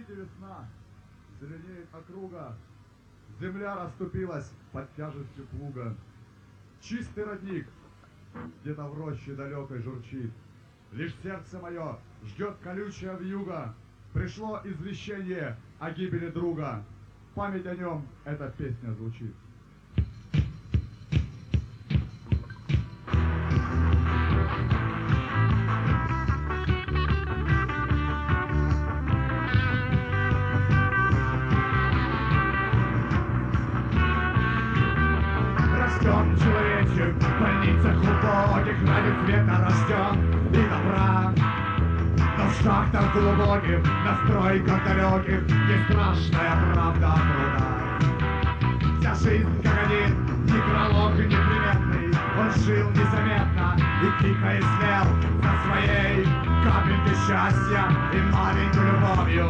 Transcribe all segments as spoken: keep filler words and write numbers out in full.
Идите, весна, зеленеет округа, земля расступилась под тяжестью плуга. Чистый родник где-то в роще далекой журчит. Лишь сердце мое ждет колючая вьюга. Пришло извещение о гибели друга. Память о нем эта песня звучит. Растет человечек в больницах глубоких, ради света рожден и добра. Но в шахтах глубоких, на стройках далеких есть страшная правда труда. Вся жизнь как один некролог неприметный, он жил незаметно и тихо истлел за своей капелькой счастья и маленькой любовью.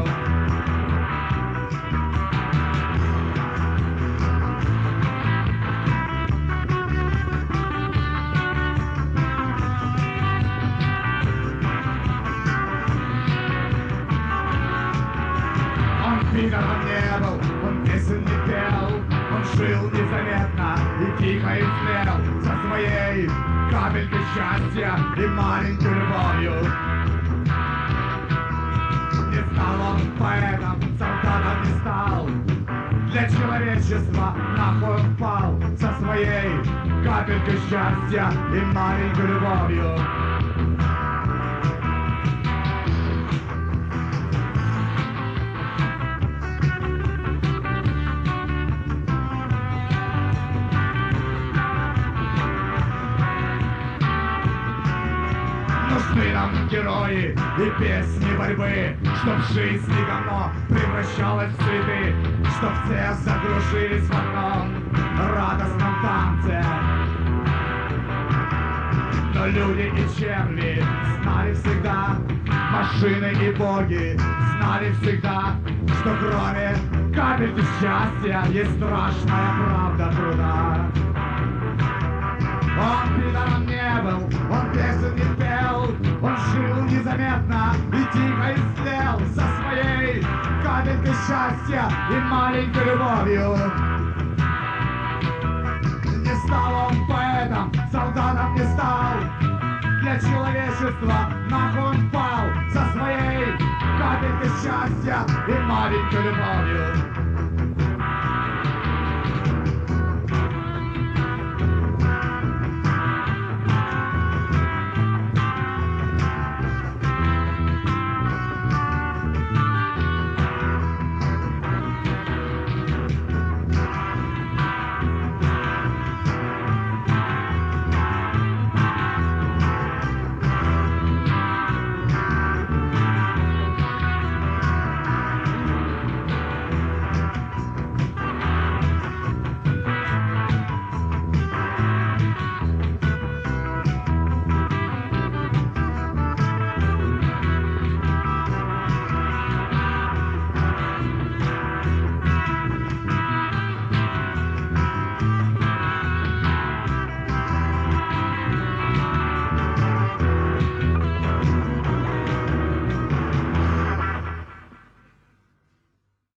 Пидором не был, он песен не пел, он жил незаметно и тихо истлел за своей капелькой счастья и маленькой любовью. Не стал он поэтом, солдатом не стал, для человечества нахуй он пал со своей капелькой счастья и маленькой любовью. Нужны нам герои и песни борьбы, чтоб жизнь и говно превращалась в цветы, чтоб все закружились в одном радостном танце. Но люди и черви знали всегда, машины и боги знали всегда, что кроме капельки счастья есть страшная правда труда. Он пидором не был, он песен не пел, он жил незаметно и тихо истлел за своей капелькой счастья и маленькой любовью. Не стал он поэтом, солдатом не стал, для человечества нахуй он пал со своей капелькой счастья и маленькой любовью.